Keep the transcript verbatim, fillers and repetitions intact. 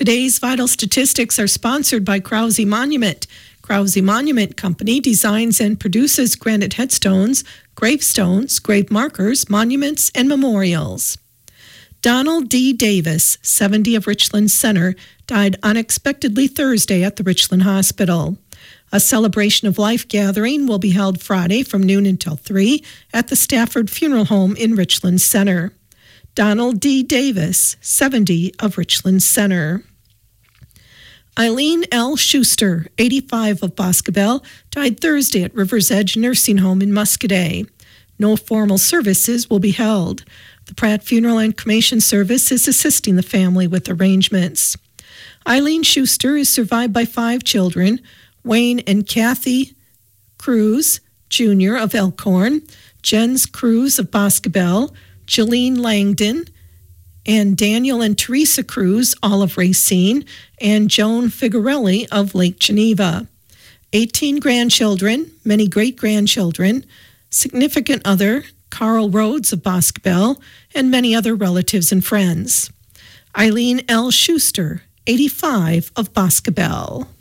Today's vital statistics are sponsored by Krause Monument. Krause Monument Company designs and produces granite headstones, gravestones, grave markers, monuments, and memorials. Donald D. Davis, seventy, of Richland Center, died unexpectedly Thursday at the Richland Hospital. A celebration of life gathering will be held Friday from noon until three at the Stafford Funeral Home in Richland Center. Donald D. Davis, seventy, of Richland Center. Eileen L. Schuster, eighty-five, of Boscobel, died Thursday at River's Edge Nursing Home in Muscoda. No formal services will be held. The Pratt Funeral and Cremation Service is assisting the family with arrangements. Eileen Schuster is survived by five children: Wayne and Kathy Cruz, Junior of Elkhorn, Jens Cruz of Boscobel, Jolene Langdon, and Daniel and Teresa Cruz, all of Racine, and Joan Figarelli of Lake Geneva. eighteen grandchildren, many great-grandchildren, significant other, Carl Rhodes of Boscobel, and many other relatives and friends. Eileen L. Schuster, eighty-five, of Boscobel.